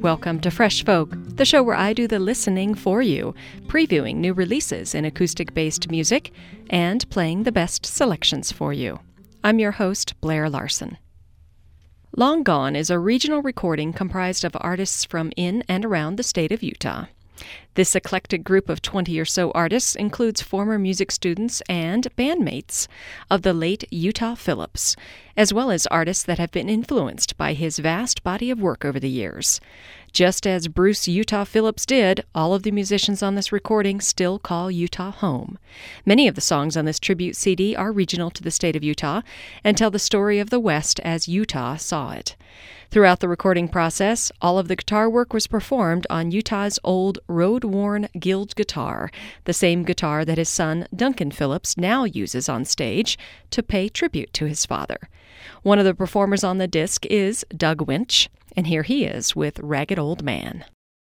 Welcome to Fresh Folk, the show where I do the listening for you, previewing new releases in acoustic-based music and playing the best selections for you. I'm your host, Blair Larson. Long Gone is a regional recording comprised of artists from in and around the state of Utah. This eclectic group of 20 or so artists includes former music students and bandmates of the late Utah Phillips, as well as artists that have been influenced by his vast body of work over the years. Just as Bruce Utah Phillips did, all of the musicians on this recording still call Utah home. Many of the songs on this tribute CD are regional to the state of Utah and tell the story of the West as Utah saw it. Throughout the recording process, all of the guitar work was performed on Utah's old road-worn Guild guitar, the same guitar that his son Duncan Phillips now uses on stage to pay tribute to his father. One of the performers on the disc is Doug Winch, and here he is with Ragged Old Man.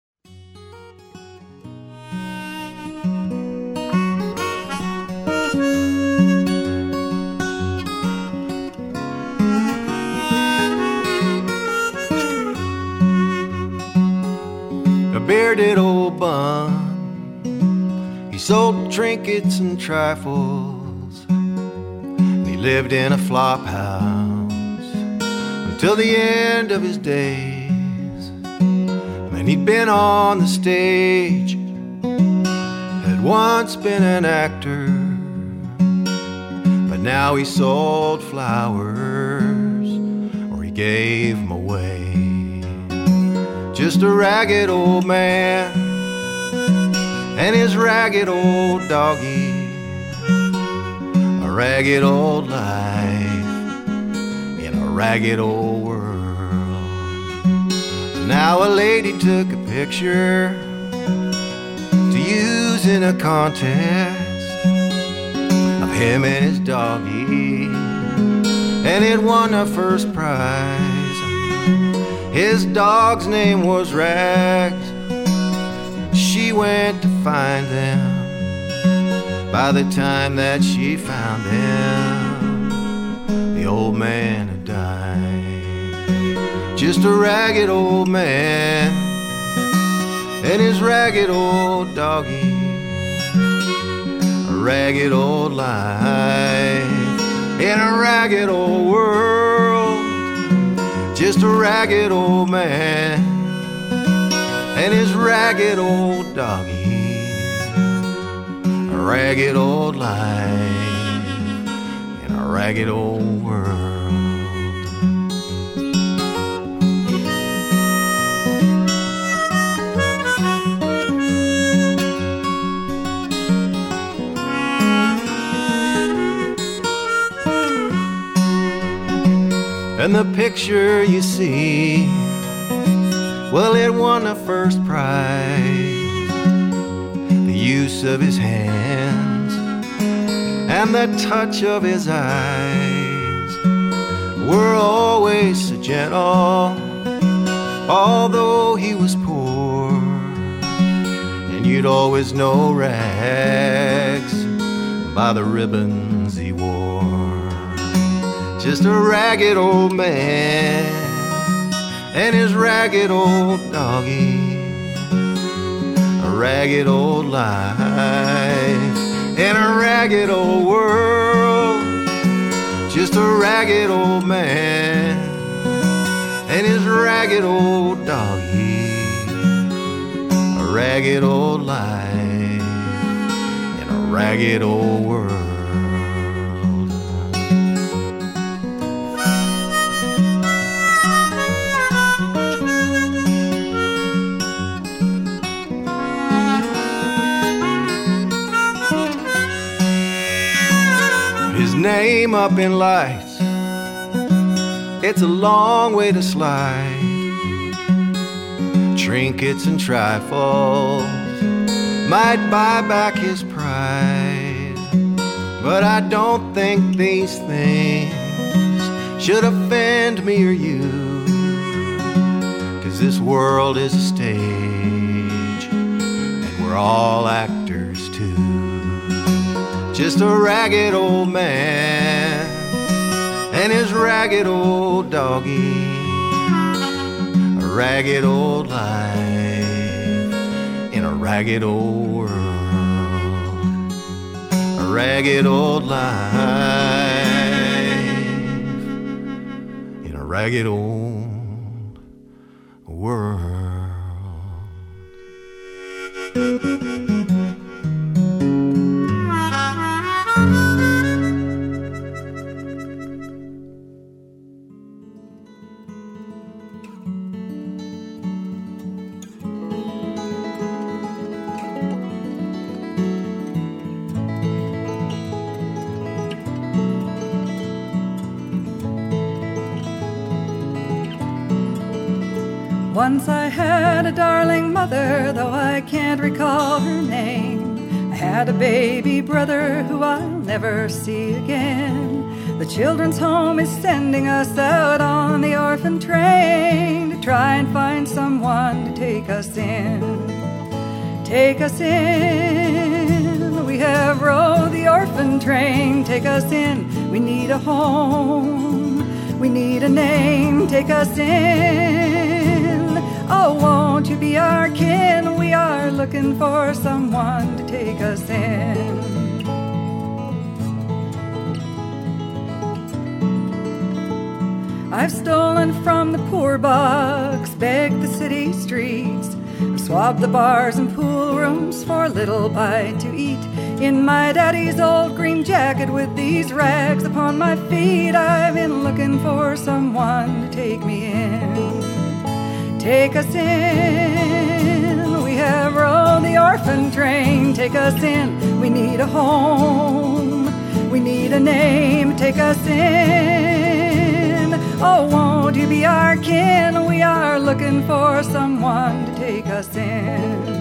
A bearded old bum, he sold trinkets and trifles, and he lived in a flop house till the end of his days. And he'd been on the stage, had once been an actor, but now he sold flowers, or he gave them away. Just a ragged old man and his ragged old doggy, a ragged old life, ragged old world. Now a lady took a picture to use in a contest of him and his doggy, and it won the first prize. His dog's name was Rags. She went to find them. By the time that she found them, the old man had died. Just a ragged old man and his ragged old doggy, a ragged old life in a ragged old world. Just a ragged old man and his ragged old doggy, a ragged old life in a ragged old world. And the picture you see, well, it won the first prize. The use of his hands and the touch of his eyes were always so gentle, although he was poor. And you'd always know Rags by the ribbons he wore. Just a ragged old man and his ragged old doggy, a ragged old life in a ragged old world. Just a ragged old man and his ragged old doggy, a ragged old life in a ragged old world. Name up in lights, it's a long way to slide. Trinkets and trifles might buy back his pride, but I don't think these things should offend me or you, 'cause this world is a stage and we're all actors too. Just a ragged old man and his ragged old doggy, a ragged old life in a ragged old world. A ragged old life in a ragged old world. Once I had a darling mother, though I can't recall her name. I had a baby brother who I'll never see again. The children's home is sending us out on the orphan train to try and find someone to take us in. Take us in, we have rode the orphan train. Take us in, we need a home, we need a name. Take us in, oh, won't you be our kin? We are looking for someone to take us in. I've stolen from the poor box, begged the city streets, swabbed the bars and pool rooms for a little bite to eat. In my daddy's old green jacket with these rags upon my feet, I've been looking for someone to take me in. Take us in, we have rode the orphan train. Take us in, we need a home, we need a name. Take us in, oh, won't you be our kin? We are looking for someone to take us in.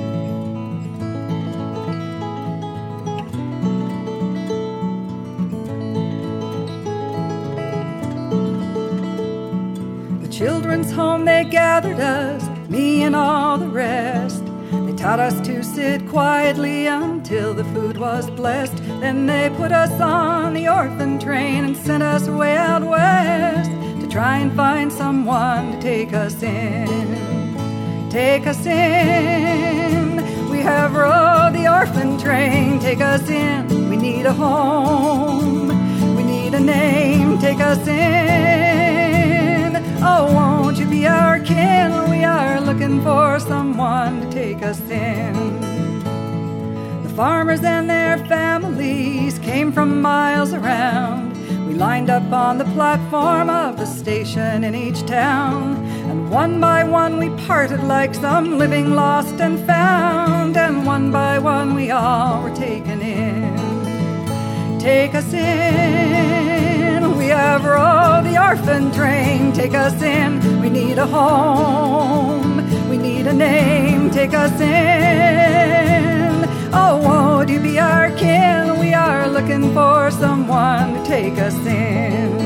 Children's home, they gathered us, me and all the rest. They taught us to sit quietly until the food was blessed. Then they put us on the orphan train and sent us way out west to try and find someone to take us in. Take us in, we have rode the orphan train. Take us in, we need a home, we need a name. Take us in, oh, won't you be our kin? We are looking for someone to take us in. The farmers and their families came from miles around. We lined up on the platform of the station in each town, and one by one we parted like some living lost and found, and one by one we all were taken in. Take us in, we have rode the orphan train. Take us in, we need a home, we need a name. Take us in, oh, won't you be our kin? We are looking for someone to take us in.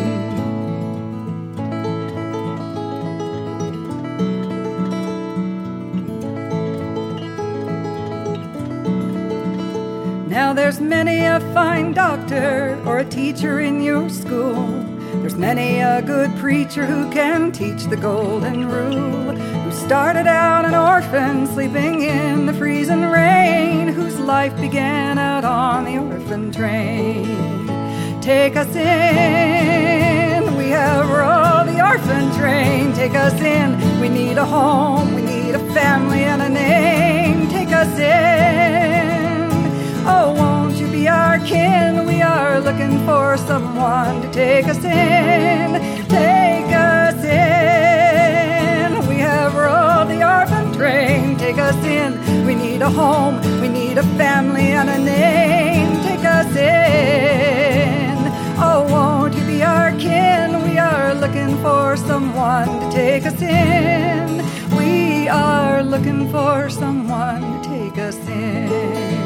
Now there's many a fine doctor or a teacher in your school. There's many a good preacher who can teach the golden rule, who started out an orphan sleeping in the freezing rain, whose life began out on the orphan train. Take us in, we have rode the orphan train. Take us in, we need a home, we need a family and a name. Take us in, oh, won't you be our kin? We are looking for someone to take us in. Take us in, we have rode the orphan train. Take us in, we need a home, we need a family and a name. Take us in, oh, won't you be our kin? We are looking for someone to take us in. We are looking for someone to take us in.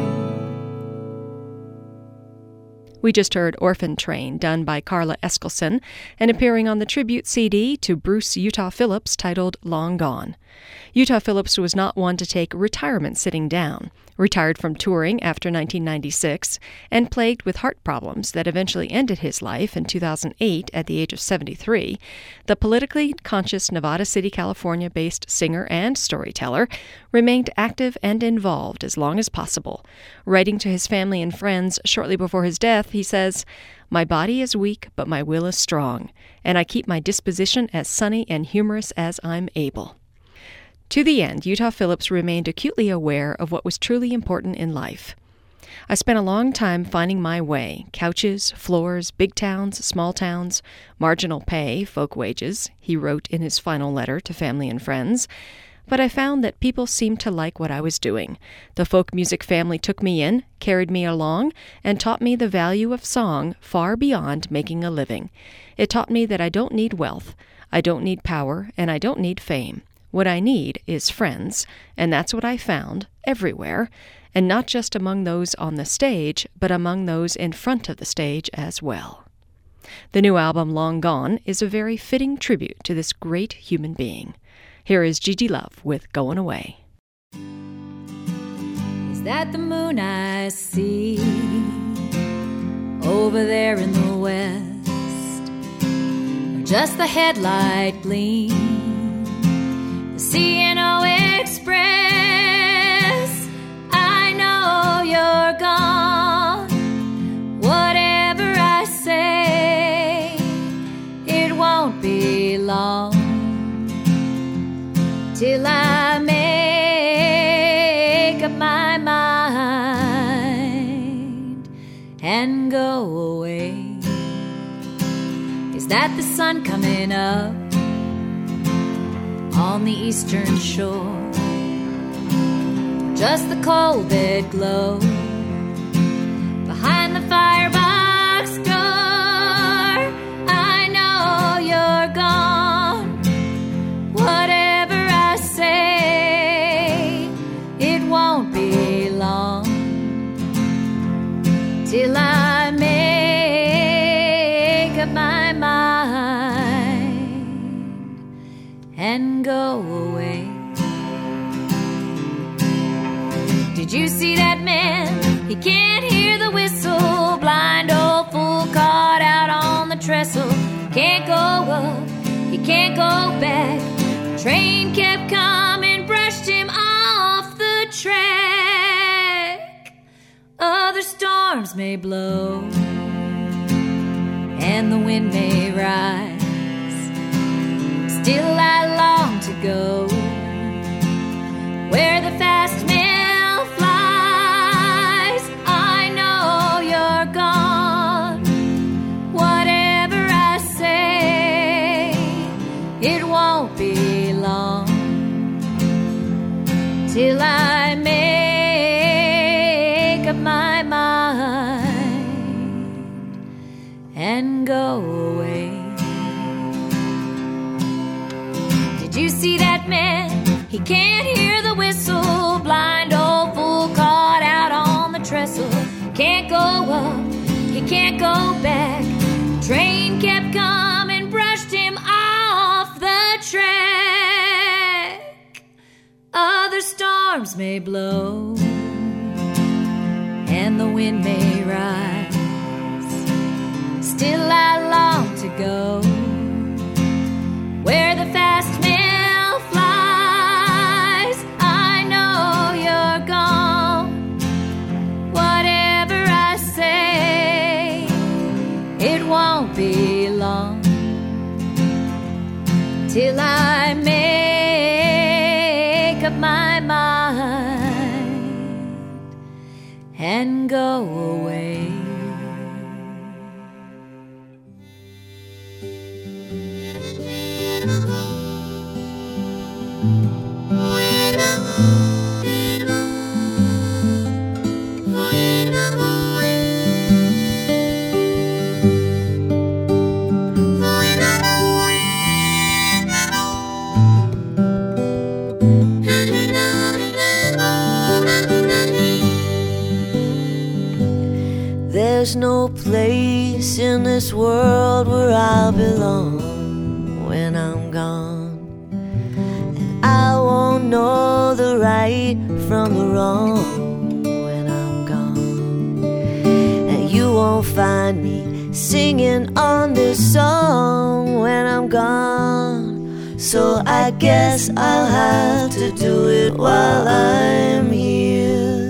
We just heard Orphan Train, done by Carla Eskelsen, and appearing on the tribute CD to Bruce Utah Phillips titled Long Gone. Utah Phillips was not one to take retirement sitting down. Retired from touring after 1996 and plagued with heart problems that eventually ended his life in 2008 at the age of 73, the politically conscious Nevada City, California-based singer and storyteller remained active and involved as long as possible. Writing to his family and friends shortly before his death, he says, "My body is weak, but my will is strong, and I keep my disposition as sunny and humorous as I'm able." To the end, Utah Phillips remained acutely aware of what was truly important in life. "I spent a long time finding my way, couches, floors, big towns, small towns, marginal pay, folk wages," he wrote in his final letter to family and friends. "But I found that people seemed to like what I was doing. The folk music family took me in, carried me along, and taught me the value of song far beyond making a living. It taught me that I don't need wealth, I don't need power, and I don't need fame. What I need is friends, and that's what I found everywhere, and not just among those on the stage, but among those in front of the stage as well." The new album, Long Gone, is a very fitting tribute to this great human being. Here is Gigi Love with Going Away. Is that the moon I see over there in the west, or just the headlight gleam? The C&O Express, I know you're gone. Whatever I say, it won't be long till I make up my mind and go away. Is that the sun coming up on the eastern shore? Just the cold dead glow behind the firebox door. I know you're gone. Whatever I say, it won't be long till I make up my mind and go away. Did you see that man? He can't hear the whistle. Blind old fool caught out on the trestle. Can't go up, he can't go back. Train kept coming, brushed him off the track. Other storms may blow and the wind may rise. Still I long to go where the fast mail flies. I know you're gone. Whatever I say, it won't be long till I make up my mind and go away. Did you see that man? He can't hear the whistle. Blind old fool caught out on the trestle. Can't go up, he can't go back. Train kept coming, brushed him off the track. Other storms may blow and the wind may rise. Still I long to go where the fast mail flies. I know you're gone. Whatever I say, it won't be long till I make up my mind and go away. There's no place in this world where I'll belong when I'm gone. And I won't know the right from the wrong find me singing on this song when I'm gone. So I guess I'll have to do it while I'm here.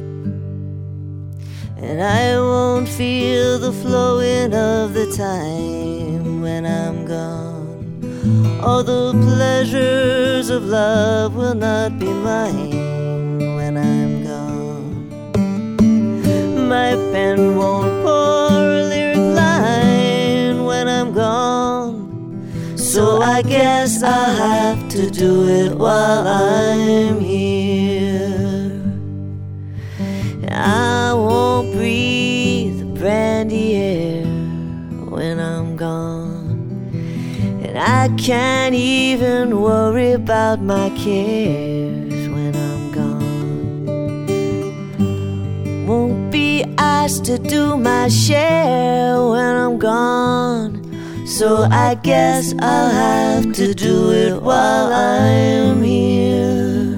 And I won't feel the flowing of the time when I'm gone. All the pleasures of love will not be mine when I'm gone. My pen won't pour a lyric line when I'm gone. So I guess I'll have to do it while I'm here. I won't breathe the brandy air when I'm gone. And I can't even worry about my cares when I'm gone. Won't be asked to do my share when I'm gone. So I guess I'll have to do it while I'm here.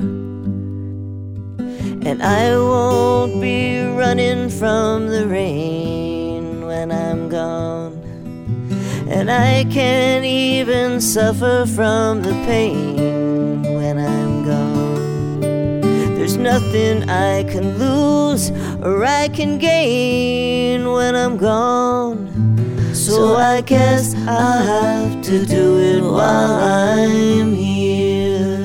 And I won't be running from the rain when I'm gone. And I can't even suffer from the pain when I'm gone. There's nothing I can lose or I can gain when I'm gone. So I guess I'll have to do it while I'm here.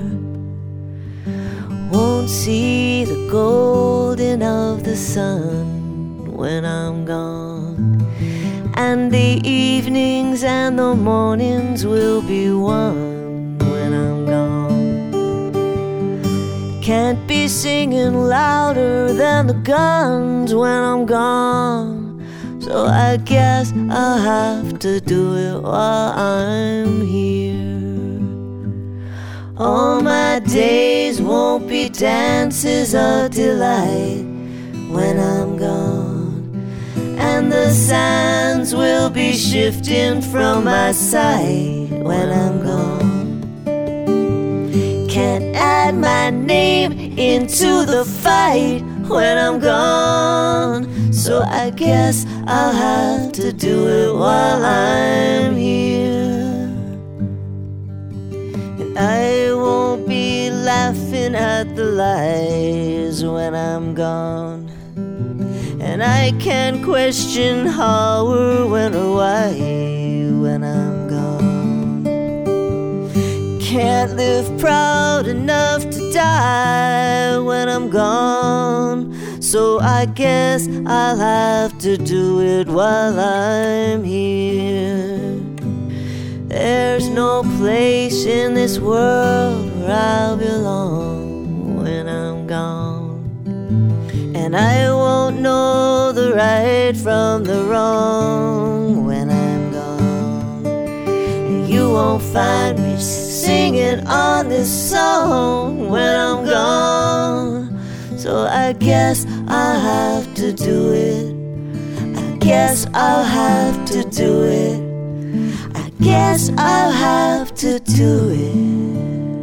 Won't see the golden of the sun when I'm gone. And the evenings and the mornings will be one when I'm gone. Can't be singing louder than the guns when I'm gone. So I guess I'll have to do it while I'm here. All my days won't be dances of delight when I'm gone. And the sands will be shifting from my sight when I'm gone. Can't add my name into the fight when I'm gone. So I guess I'll have to do it while I'm here. And I won't be laughing at the lies when I'm gone. And I can't question how or when or why when I'm gone. Can't live proud enough to die when I'm gone. So I guess I'll have to do it while I'm here. There's no place in this world where I'll belong when I'm gone. And I won't know the right from the wrong when I'm gone. And you won't find me singing on this song when I'm gone. So I guess I'll have to do it. I guess I'll have to do it. I guess I'll have to do it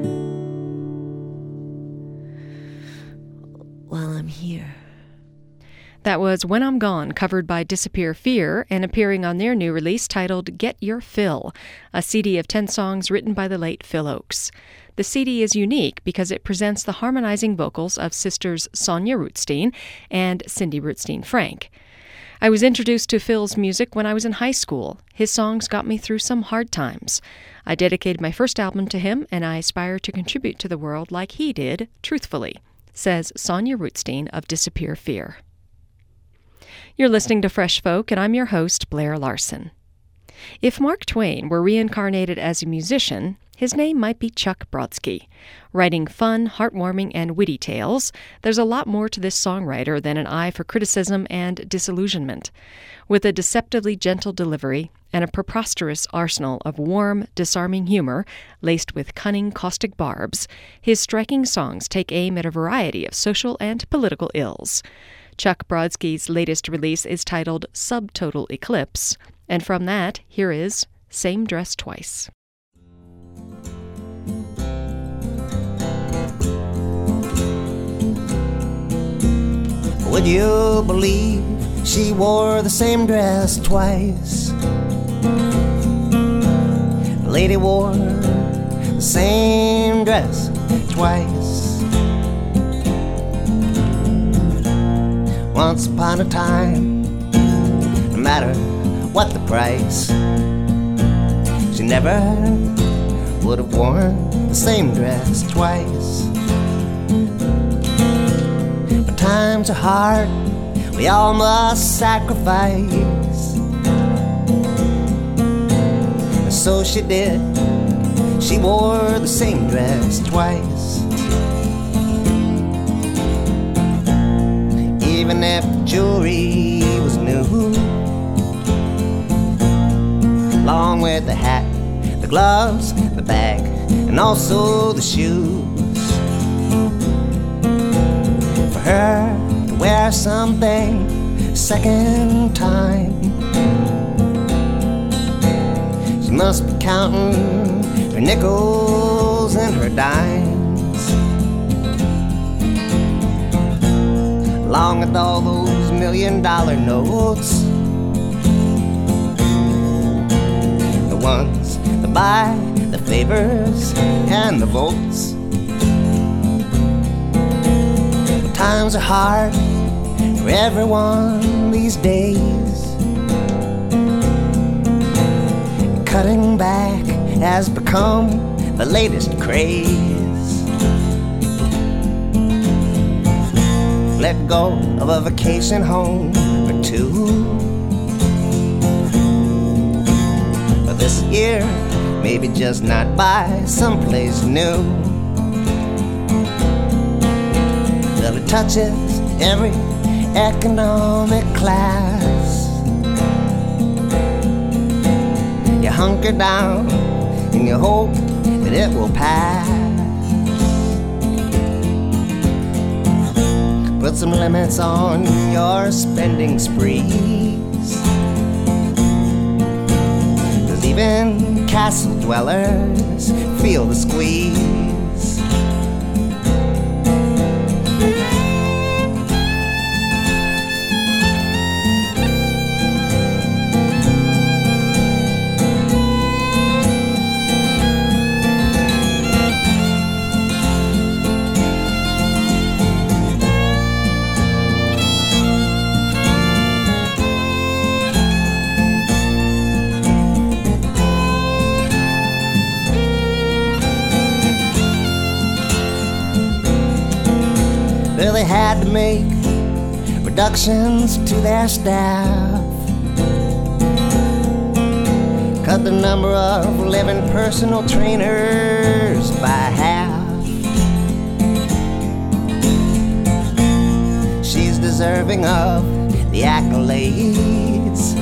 while I'm here. That was When I'm Gone, covered by Disappear Fear and appearing on their new release titled Get Your Fill, a CD of 10 songs written by the late Phil Ochs. The CD is unique because it presents the harmonizing vocals of sisters Sonia Rootstein and Cindy Rootstein Frank. I was introduced to Phil's music when I was in high school. His songs got me through some hard times. I dedicated my first album to him, and I aspire to contribute to the world like he did, truthfully, says Sonia Rootstein of Disappear Fear. You're listening to Fresh Folk, and I'm your host, Blair Larson. If Mark Twain were reincarnated as a musician, his name might be Chuck Brodsky. Writing fun, heartwarming, and witty tales, there's a lot more to this songwriter than an eye for criticism and disillusionment. With a deceptively gentle delivery and a preposterous arsenal of warm, disarming humor laced with cunning, caustic barbs, his striking songs take aim at a variety of social and political ills. Chuck Brodsky's latest release is titled Subtotal Eclipse, and from that, here is Same Dress Twice. Would you believe she wore the same dress twice. The lady wore the same dress twice. Once upon a time, no matter what the price, she never would have worn the same dress twice. But times are hard, we all must sacrifice. And so she did, she wore the same dress twice. Even if the jewelry was new, along with the hat, the gloves, the bag, and also the shoes. For her to wear something a second time, she must be counting her nickels and her dimes, along with all those $1 million notes, the ones that buy the favors and the votes. Times are hard for everyone these days. Cutting back has become the latest craze. Let go of a vacation home or two, but this year maybe just not buy someplace new. Well, it touches every economic class. You hunker down and you hope that it will pass. Put some limits on your spending sprees, 'cause even castle dwellers feel the squeeze. They had to make reductions to their staff, cut the number of living personal trainers by half. She's deserving of the accolades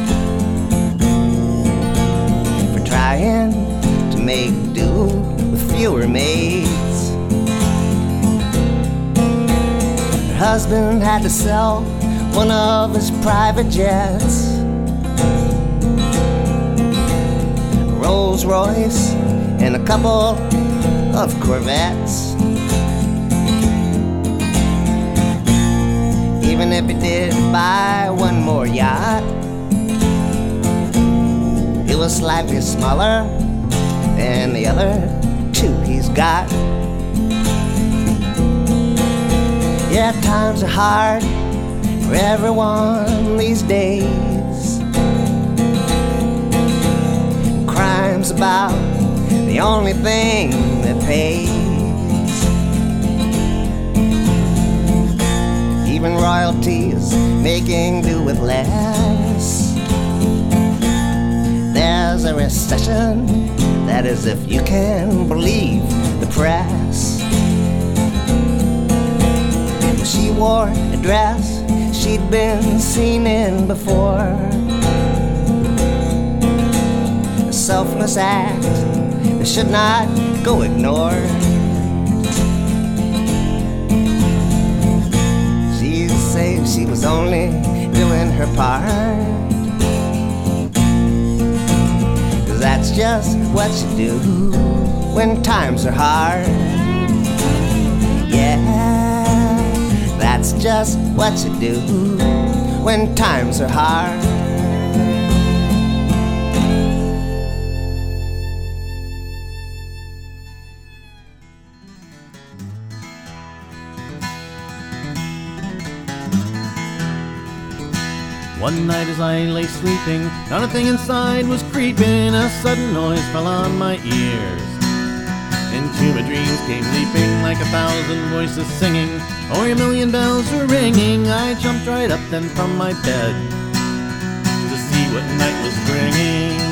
for trying to make do with fewer maids. Husband had to sell one of his private jets, a Rolls Royce and a couple of Corvettes. Even if he did buy one more yacht, it was slightly smaller than the other two he's got. Yeah, times are hard for everyone these days. Crime's about the only thing that pays. Even royalties making do with less. There's a recession, that is if you can believe the press. She wore a dress she'd been seen in before, a selfless act that should not go ignored. She'd say she was only doing her part, 'cause that's just what you do when times are hard. Yeah, that's just what you do when times are hard. One night as I lay sleeping, not a thing inside was creeping. A sudden noise fell on my ears. Into my dreams came leaping like 1,000 voices singing, or a million bells were ringing. I jumped right up then from my bed to see what night was bringing.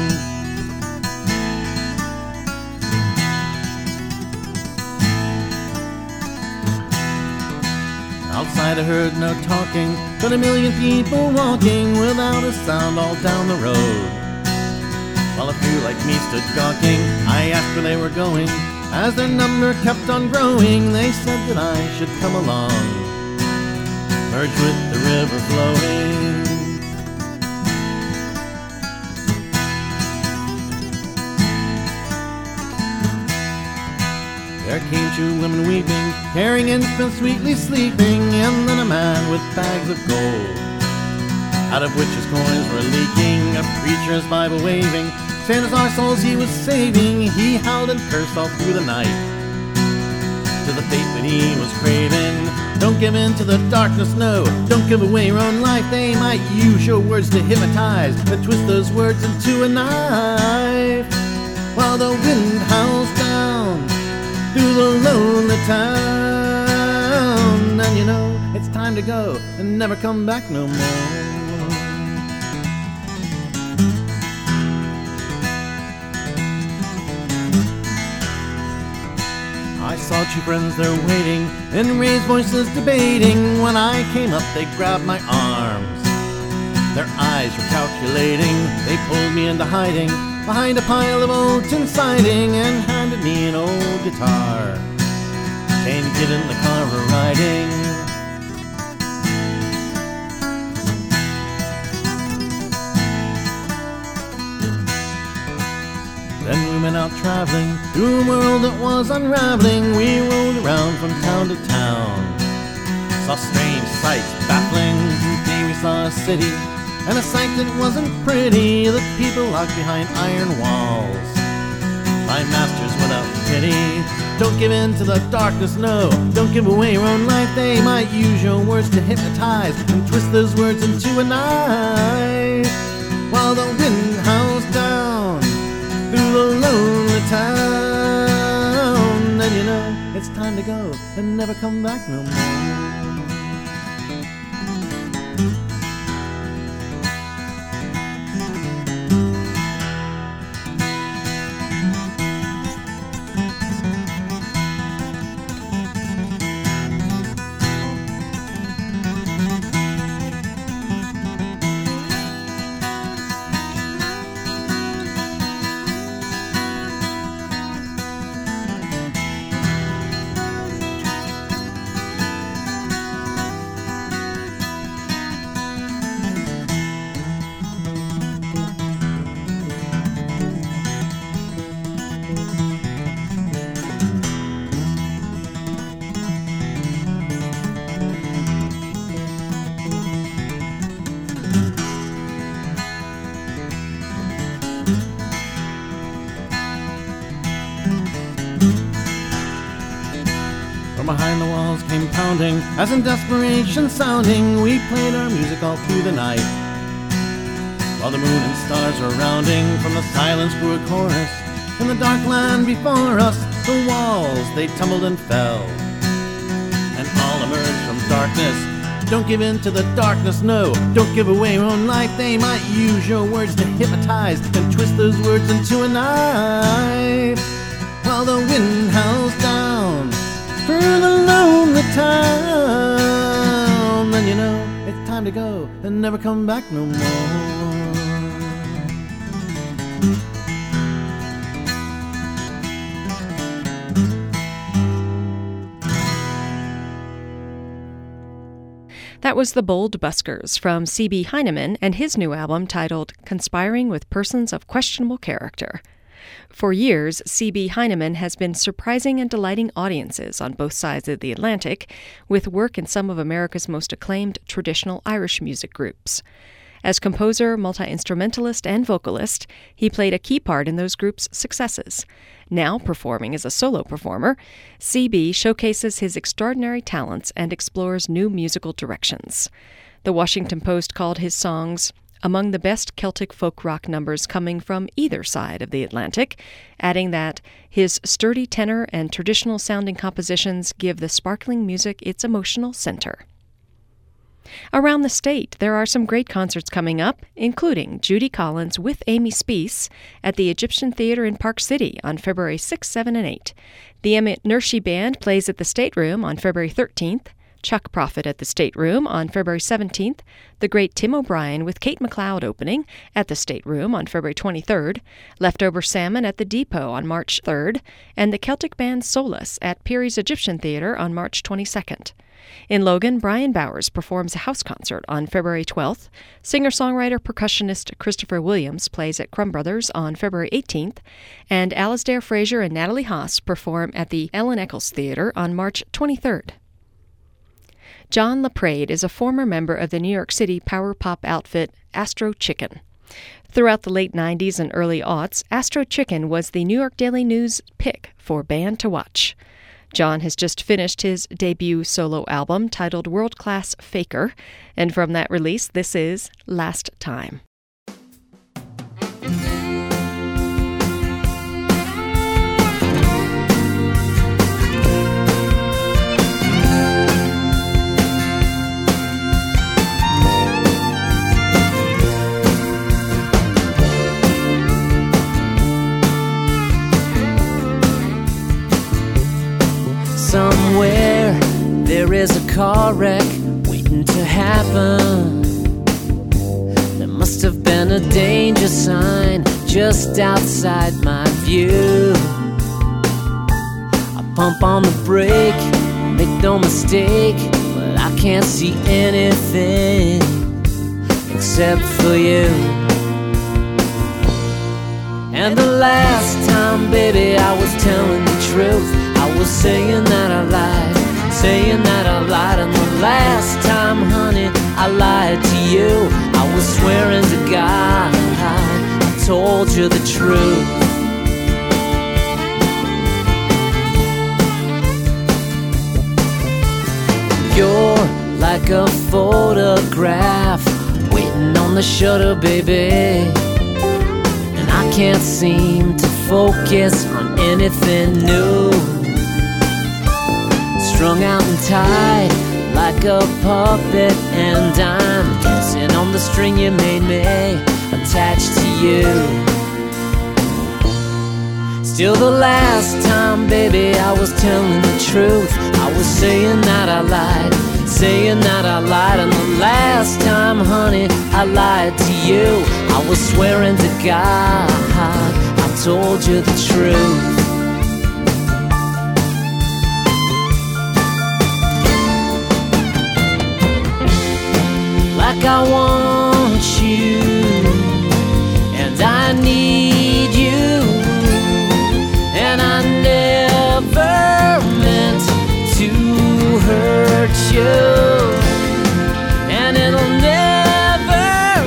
Outside I heard no talking, but a million people walking without a sound all down the road. While a few like me stood gawking, I asked where they were going. As their number kept on growing, they said that I should come along, merge with the river flowing. There came 2 women weeping, carrying infants sweetly sleeping, and then a man with bags of gold, out of which his coins were leaking. A preacher, his Bible waving, saying as our souls he was saving. He howled and cursed all through the night to the fate that he was craving. Don't give in to the darkness, no, don't give away your own life. They might use your words to hypnotize, but twist those words into a knife. While the wind howls down through the lonely town, and you know it's time to go and never come back no more. I saw 2 friends there waiting and raised voices debating. When I came up they grabbed my arms, their eyes were calculating. They pulled me into hiding behind a pile of old tin siding and handed me an old guitar, saying get in the car we're riding. Then we went out traveling through a world that was unraveling. We rode around from town to town, saw strange sights baffling. Today we saw a city, and a sight that wasn't pretty. The people locked behind iron walls by masters without pity. Don't give in to the darkness, no, don't give away your own life. They might use your words to hypnotize and twist those words into a knife. While the wind howls down through the lonely town, and you know it's time to go and never come back no more. Behind the walls came pounding, as in desperation sounding. We played our music all through the night, while the moon and stars were rounding. From the silence grew a chorus, in the dark land before us. The walls, they tumbled and fell, and all emerged from darkness. Don't give in to the darkness, no, don't give away your own life. They might use your words to hypnotize and twist those words into a knife. While the wind howls down through the lonely town, and you know it's time to go and never come back no more. That was the Bold Buskers from C.B. Heineman and his new album titled Conspiring with Persons of Questionable Character. For years, C.B. Heinemann has been surprising and delighting audiences on both sides of the Atlantic, with work in some of America's most acclaimed traditional Irish music groups. As composer, multi-instrumentalist, and vocalist, he played a key part in those groups' successes. Now performing as a solo performer, C.B. showcases his extraordinary talents and explores new musical directions. The Washington Post called his songs among the best Celtic folk rock numbers coming from either side of the Atlantic, adding that his sturdy tenor and traditional-sounding compositions give the sparkling music its emotional center. Around the state, there are some great concerts coming up, including Judy Collins with Amy Speace at the Egyptian Theater in Park City on February 6, 7, and 8. The Emmett Nurshi Band plays at the State Room on February 13th, Chuck Prophet at the State Room on February 17th, the great Tim O'Brien with Kate McLeod opening at the State Room on February 23rd, Leftover Salmon at the Depot on March 3rd, and the Celtic band Solus at Peary's Egyptian Theater on March 22nd. In Logan, Brian Bowers performs a house concert on February 12th. Singer-songwriter percussionist Christopher Williams plays at Crumb Brothers on February 18th, and Alasdair Fraser and Natalie Haas perform at the Ellen Eccles Theater on March 23rd. John LaPrade is a former member of the New York City power pop outfit Astro Chicken. Throughout the late 90s and early aughts, Astro Chicken was the New York Daily News pick for band to watch. John has just finished his debut solo album titled World Class Faker, and from that release, this is Last Time. Somewhere there is a car wreck waiting to happen. There must have been a danger sign just outside my view. I pump on the brake, make no mistake, but I can't see anything except for you. And the last time, baby, I was telling the truth. I was saying that I lied, saying that I lied. And the last time, honey, I lied to you. I was swearing to God I told you the truth. You're like a photograph waiting on the shutter, baby. And I can't seem to focus on anything new. Strung out and tied like a puppet, and I'm dancing on the string you made me attached to you. Still the last time, baby, I was telling the truth. I was saying that I lied, saying that I lied. And the last time, honey, I lied to you. I was swearing to God I told you the truth. Like I want you, and I need you, and I never meant to hurt you, and it'll never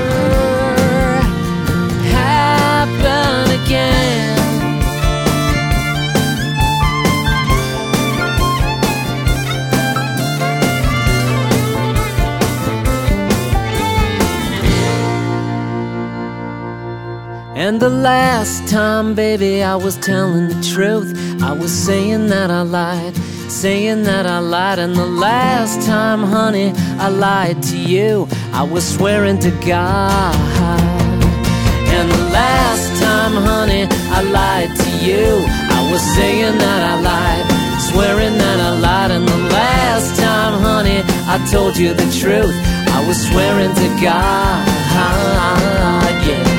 happen again. And the last time, baby, I was telling the truth. I was saying that I lied, saying that I lied. And the last time, honey, I lied to you. I was swearing to God. And the last time, honey, I lied to you. I was saying that I lied, swearing that I lied. And the last time, honey, I told you the truth. I was swearing to God, yeah.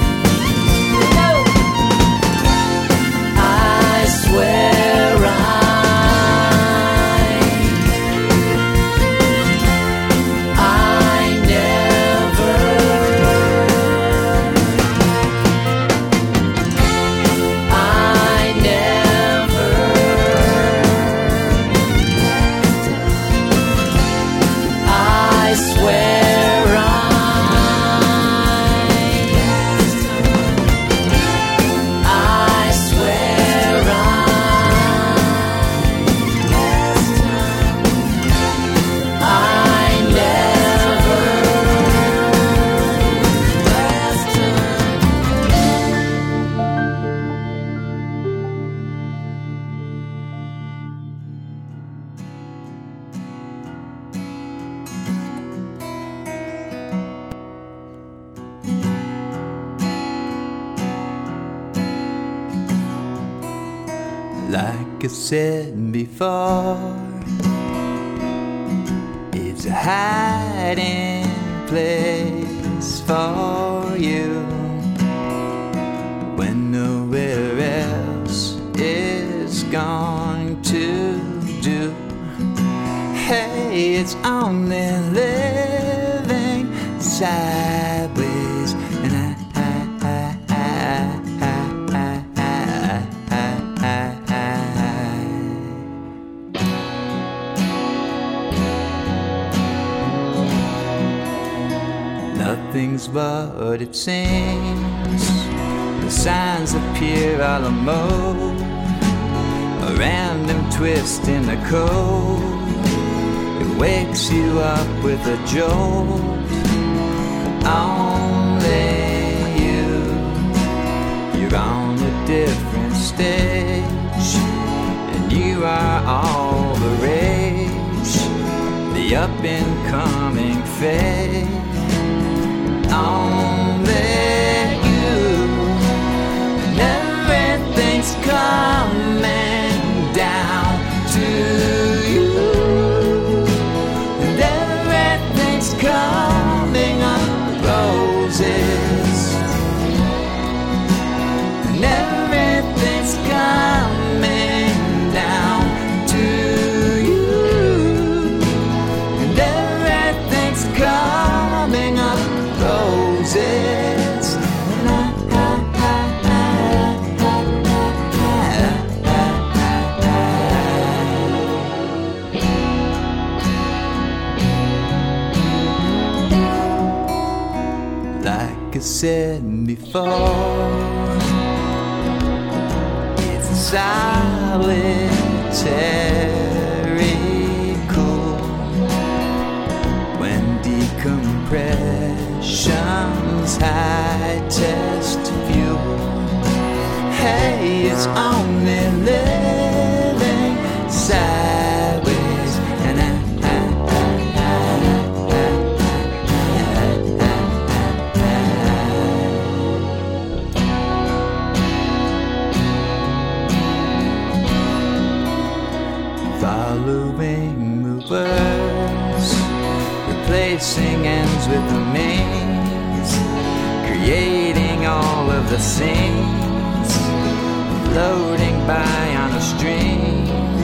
I swear Like I said before, it's a hiding place for you when nowhere else is going to do. Hey, it's only living sideways, and nothing's what it seems. The signs appear all alone, a random twist in the code. It wakes you up with a jolt. Only you're on a different stage, and you are all the rage, the up and coming phase. Only you, and everything's coming down to you, and everything's coming up roses, and everything's coming down to you, and everything's coming up roses. Like I said before, it's solitary cool when decompression's high test fuel. Hey, it's only living sideways, and following the words, replacing ends with the means, creating all of the scenes, floating by on a stream.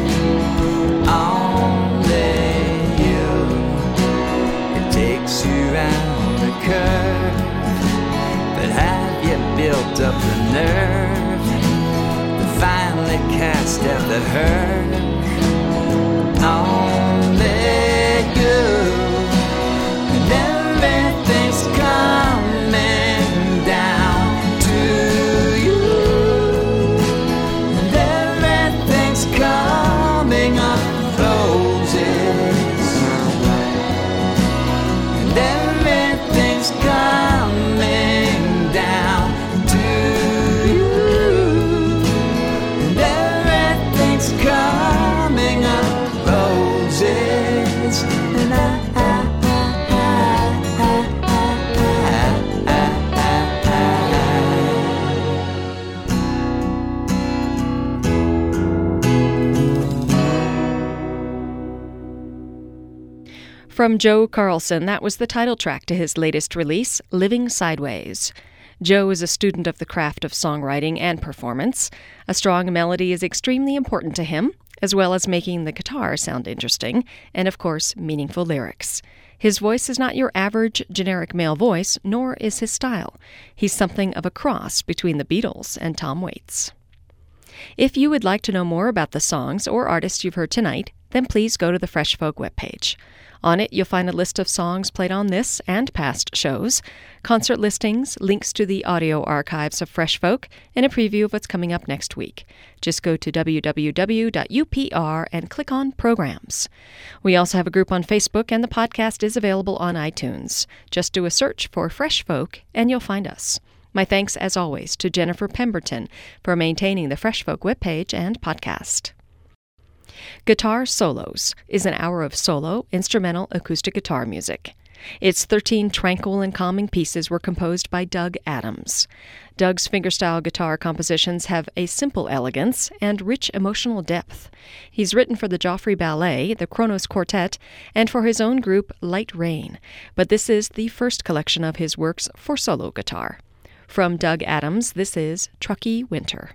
Only you, it takes you round the curve, but have you built up the nerve to finally cast out the hurt? Only you, and everything's coming down to you, and everything's coming up roses, and everything's coming down to you, and everything's coming up roses, and From Joe Carlson, that was the title track to his latest release, Living Sideways. Joe is a student of the craft of songwriting and performance. A strong melody is extremely important to him, as well as making the guitar sound interesting, and of course, meaningful lyrics. His voice is not your average generic male voice, nor is his style. He's something of a cross between the Beatles and Tom Waits. If you would like to know more about the songs or artists you've heard tonight, then please go to the Fresh Folk webpage. On it, you'll find a list of songs played on this and past shows, concert listings, links to the audio archives of Fresh Folk, and a preview of what's coming up next week. Just go to www.upr and click on Programs. We also have a group on Facebook, and the podcast is available on iTunes. Just do a search for Fresh Folk, and you'll find us. My thanks, as always, to Jennifer Pemberton for maintaining the Fresh Folk webpage and podcast. Guitar Solos is an hour of solo, instrumental acoustic guitar music. Its 13 tranquil and calming pieces were composed by Doug Adams. Doug's fingerstyle guitar compositions have a simple elegance and rich emotional depth. He's written for the Joffrey Ballet, the Kronos Quartet, and for his own group Light Rain, but this is the first collection of his works for solo guitar. From Doug Adams, this is Truckee Winter.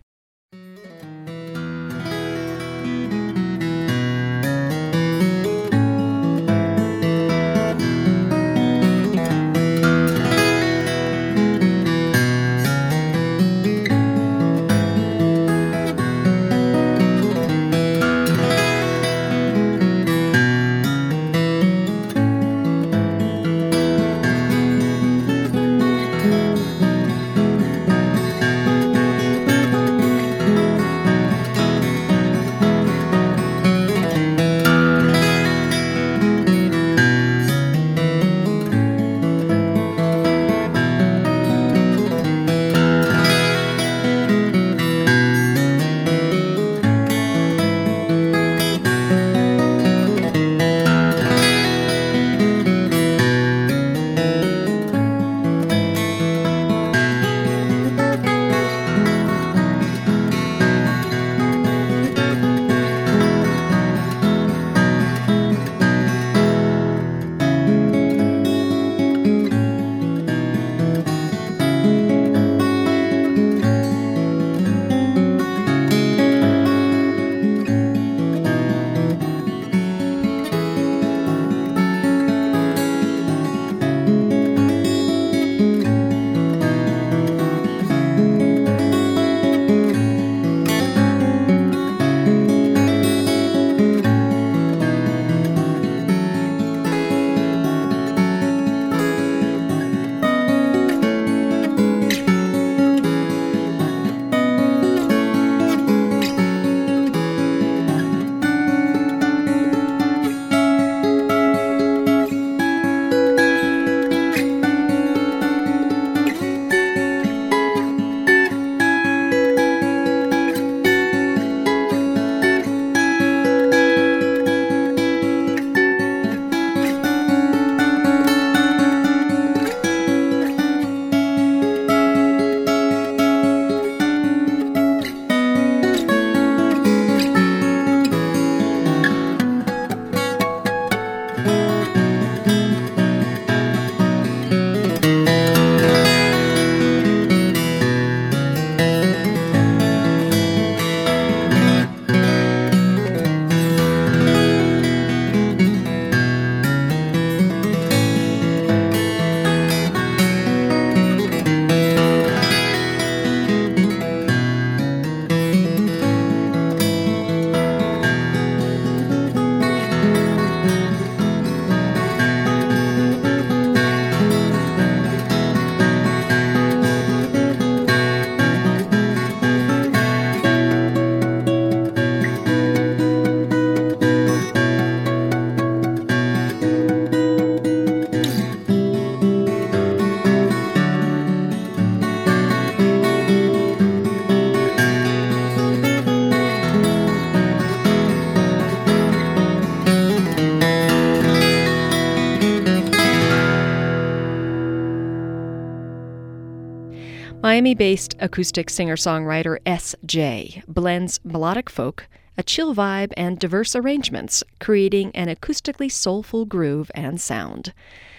Miami-based acoustic singer-songwriter S.J. blends melodic folk, a chill vibe, and diverse arrangements, creating an acoustically soulful groove and sound.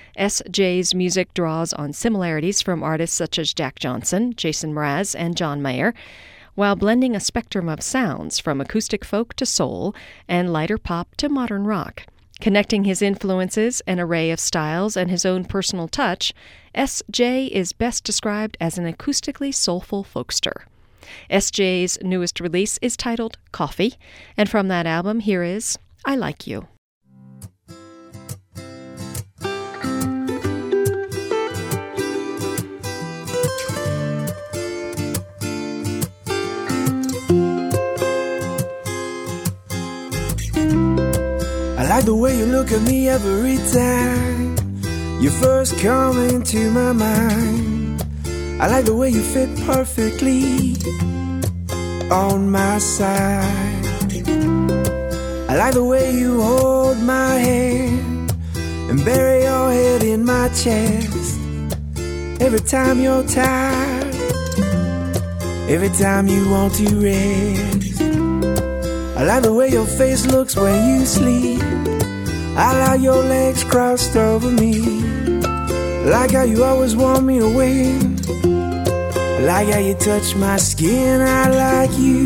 S.J.'s music draws on similarities from artists such as Jack Johnson, Jason Mraz, and John Mayer, while blending a spectrum of sounds from acoustic folk to soul and lighter pop to modern rock. Connecting his influences, an array of styles, and his own personal touch, S.J. is best described as an acoustically soulful folkster. S.J.'s newest release is titled Coffee, and from that album here is I Like You. I like the way you look at me every time you first come into my mind. I like the way you fit perfectly on my side. I like the way you hold my hand and bury your head in my chest. Every time you're tired, every time you want to rest. I like the way your face looks when you sleep. I like your legs crossed over me. I like how you always want me to win. I like how you touch my skin. I like you.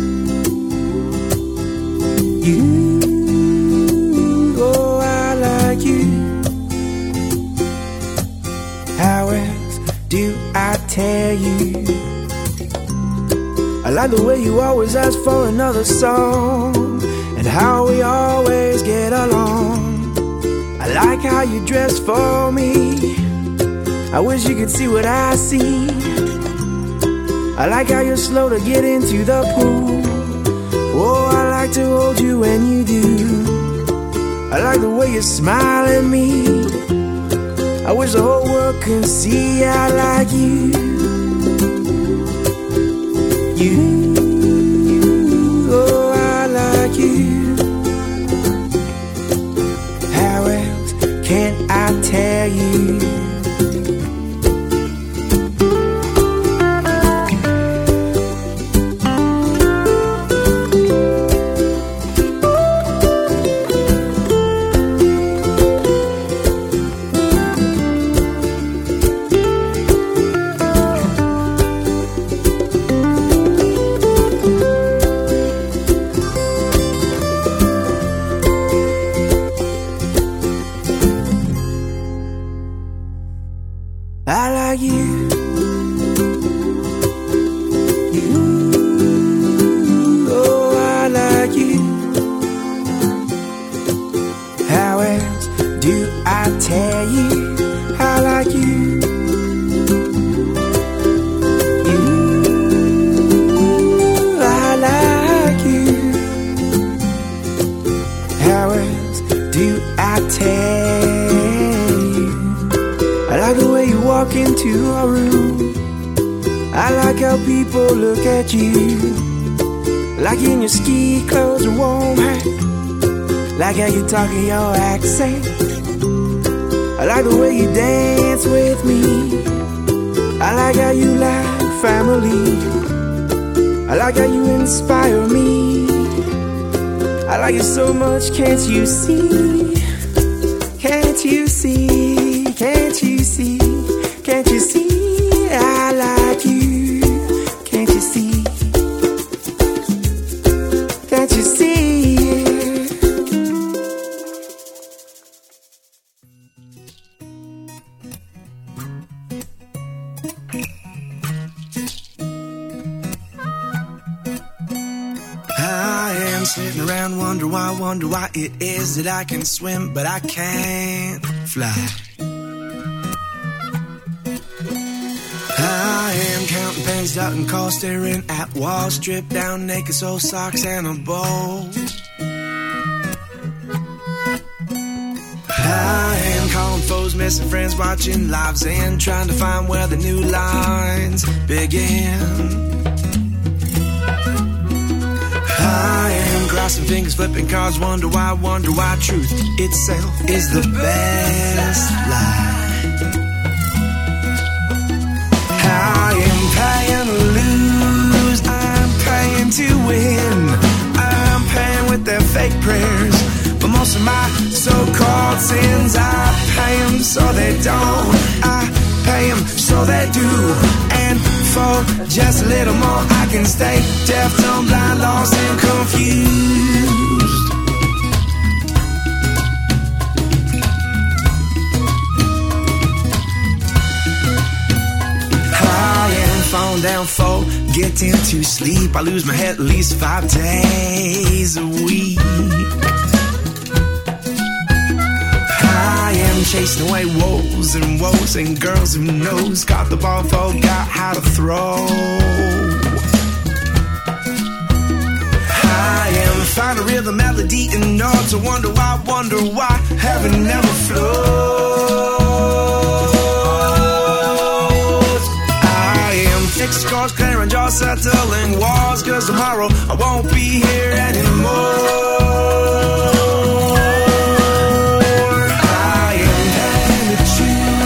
You, oh, I like you. How else do I tell you? I like the way you always ask for another song, and how we always get along. I like how you dress for me. I wish you could see what I see. I like how you're slow to get into the pool. Oh, I like to hold you when you do. I like the way you smile at me. I wish the whole world could see I like you. You, oh, I like you. How else can I tell you? I like you. You, oh, I like you. How else do I tell you I like you? You, I like you. How else do I tell you? I like the way you walk into a room. I like how people look at you. Like in your ski clothes and warm hat. Like how you talk in your accent. I like the way you dance with me. I like how you like family. I like how you inspire me. I like you so much, can't you see? Can't you see? Can't you see? Can't you see? I like you. Can't you see? Can't you see? I am sitting around, wonder why it is that I can swim, but I can't fly. I am counting pennies, dotting calls, staring at walls, stripped down naked, soul socks and a bowl. I am calling foes, missing friends, watching lives end, trying to find where the new lines begin. I am crossing fingers, flipping cards, wonder why truth itself is the best lie. I am paying to lose, I'm paying to win. I'm paying with their fake prayers for most of my so-called sins. I pay them so they don't, I pay them so they do. And for just a little more I can stay deaf, dumb, blind, lost and confused. Falling down, fall, get into sleep. I lose my head at least 5 days a week. I am chasing away woes and girls who knows, got the ball, forgot how to throw. I am finding a rhythm, melody and notes. I wonder why heaven never flows. Fixed scores, clearing jaws, settling walls, cause tomorrow I won't be here anymore. I am heading to choose.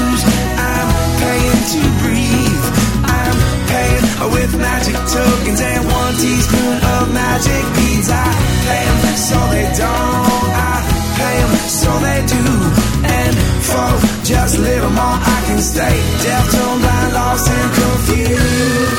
more I can stay. Deaf, dumb, blind, lost and confused.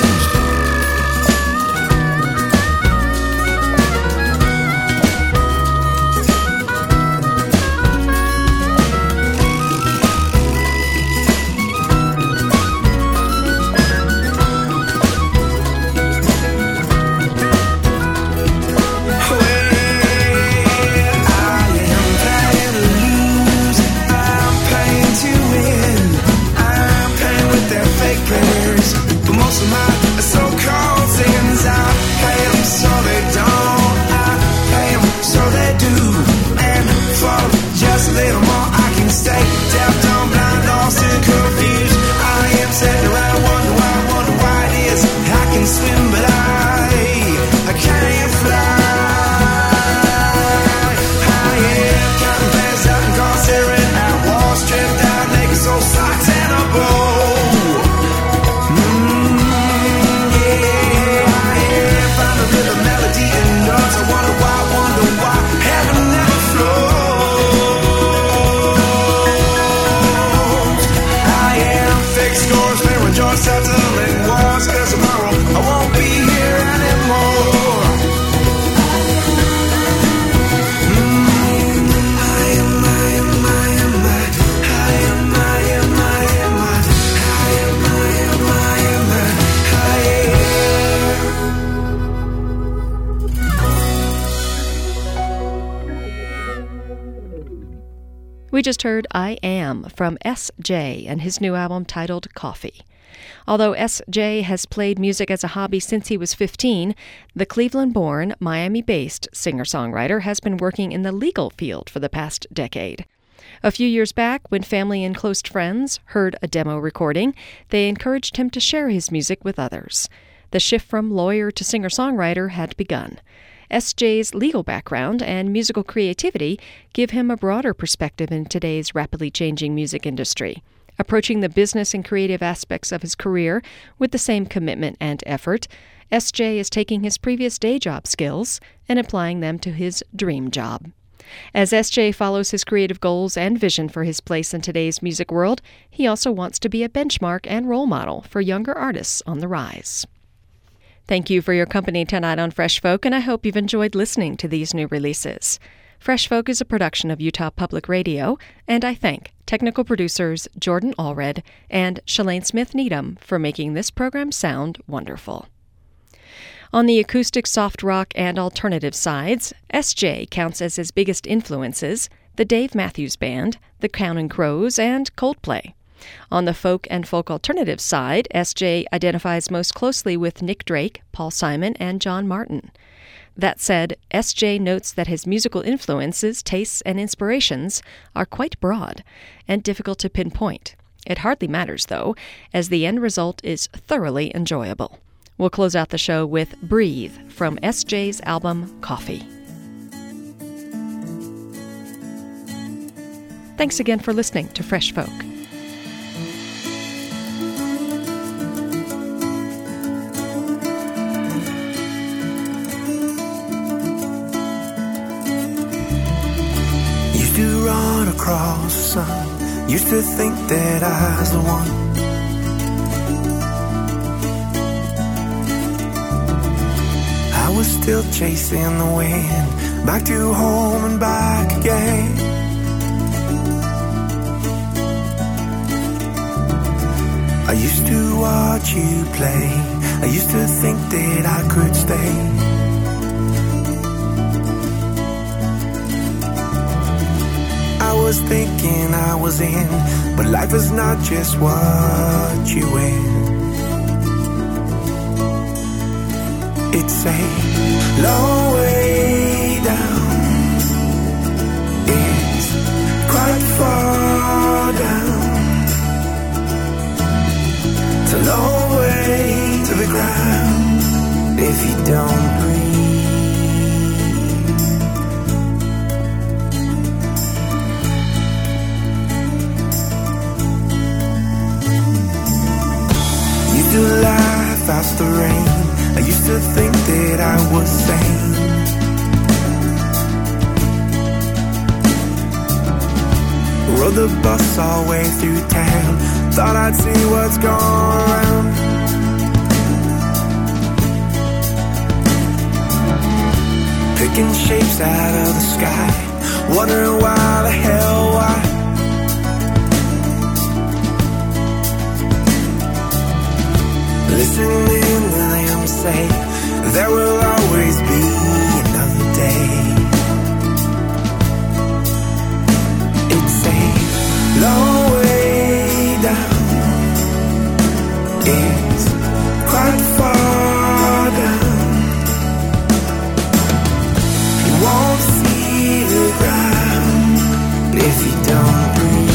We just heard I Am from S.J. and his new album titled Coffee. Although S.J. has played music as a hobby since he was 15, the Cleveland-born, Miami-based singer-songwriter has been working in the legal field for the past decade. A few years back, when family and close friends heard a demo recording, they encouraged him to share his music with others. The shift from lawyer to singer-songwriter had begun. S.J.'s legal background and musical creativity give him a broader perspective in today's rapidly changing music industry. Approaching the business and creative aspects of his career with the same commitment and effort, S.J. is taking his previous day job skills and applying them to his dream job. As S.J. follows his creative goals and vision for his place in today's music world, he also wants to be a benchmark and role model for younger artists on the rise. Thank you for your company tonight on Fresh Folk, and I hope you've enjoyed listening to these new releases. Fresh Folk is a production of Utah Public Radio, and I thank technical producers Jordan Allred and Shalane Smith Needham for making this program sound wonderful. On the acoustic, soft rock, and alternative sides, S.J. counts as his biggest influences the Dave Matthews Band, the Counting Crows, and Coldplay. On the folk and folk alternative side, S.J. identifies most closely with Nick Drake, Paul Simon, and John Martin. That said, S.J. notes that his musical influences, tastes, and inspirations are quite broad and difficult to pinpoint. It hardly matters, though, as the end result is thoroughly enjoyable. We'll close out the show with Breathe from S.J.'s album Coffee. Thanks again for listening to Fresh Folk. Used to run across the sun, used to think that I was the one. I was still chasing the wind, back to home and back again. I used to watch you play, I used to think that I could stay. I was thinking I was in, but life is not just what you win. It's a long way down, it's quite far down. It's a long way to the ground if you don't breathe. Used to laugh past the rain, I used to think that I was sane. rode the bus all the way through town. Thought I'd see what's going around. Picking shapes out of the sky, wondering why the hell, why. Listening to them say there will always be another day. It's a long way down, it's quite far down. You won't see the ground if you don't breathe.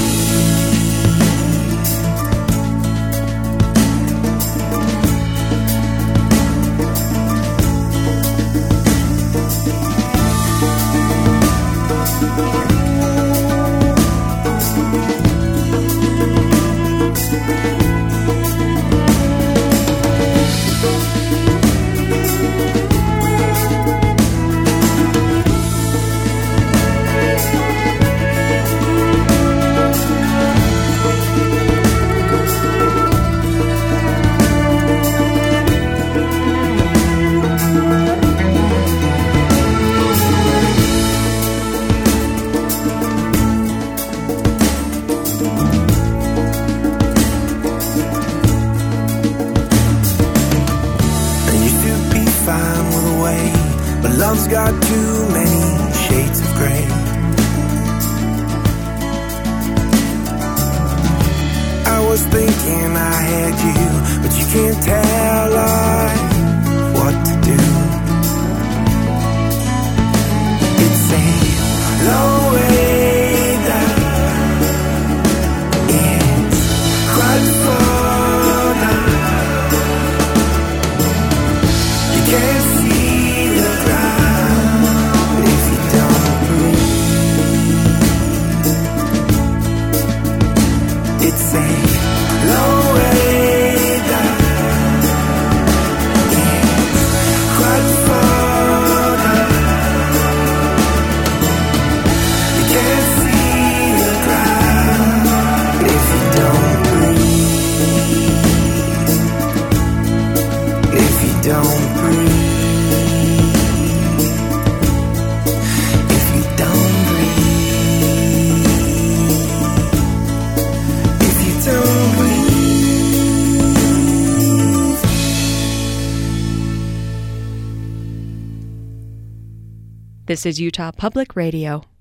Love's got too many shades of gray. I was thinking I had you, but you can't tell I what to do. It's a long way down, it's quite far down. You can't see the ground if you don't breathe. It's a long way down, it's quite far down. You can't see the ground if you don't breathe. If you don't breathe. This is Utah Public Radio.